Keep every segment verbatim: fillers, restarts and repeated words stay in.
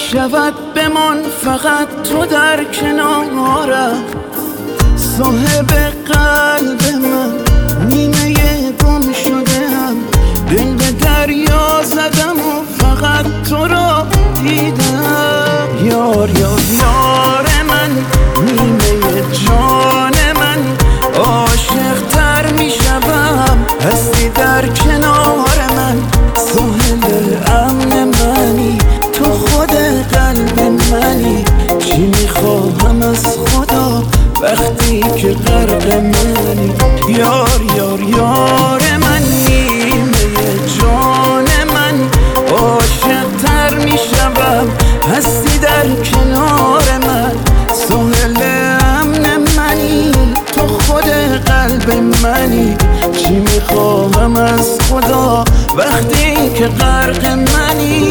شود بمان فقط تو در کنارم، صاحب قلب من نیمه گم شدم، دل به دریا زدم و فقط تو را دیدم. یار یار یار من، نیمه جان من، عاشق تر می شدم هستی در کنار من. ساحل امن منی، تو خود قلب منی، چی میخواهم از خدا وقتی که غرق منی. یار یار یار من، نیمه جان من، عاشق تر میشم هستی در کنار من. ساحل امن منی، تو خود قلب منی، چی میخواهم از خدا وقتی که غرق منی.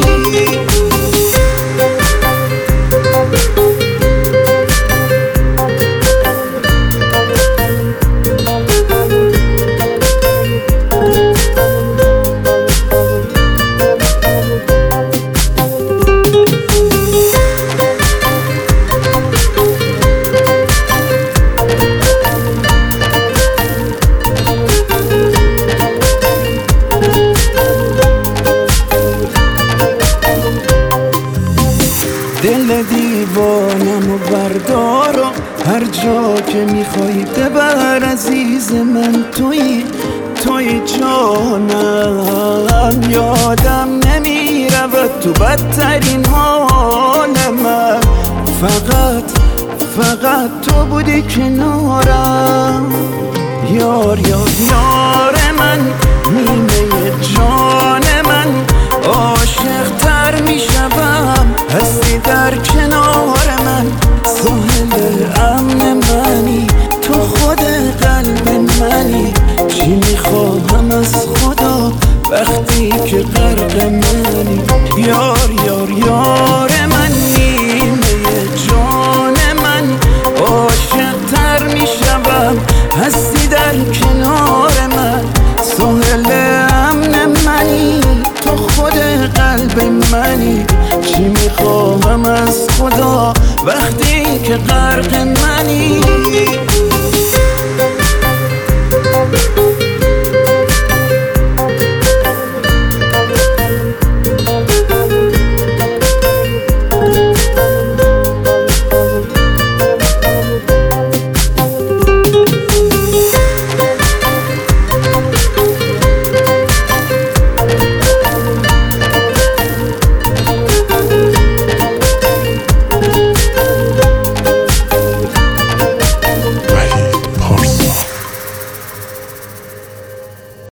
دل دیوانم و بردار و هر جا که میخوای ببر عزیز من. توی توی جانم، یادم نمیرود تو بدترین حال من. فقط فقط تو بودی کنارم. یار یار یار من، نیمه جان من، عاشق تر میشم هستی در کنار من. ساحل امن منی، تو خود قلب منی، چی میخواهم از خدا وقتی که غرق منی. یار یار یار من، نیمه جان من، عاشق تر میشم هستی در کنار من. ساحل امن منی، تو خود قلب منی، چی میخواهم از خدا وقتی که غرق منی.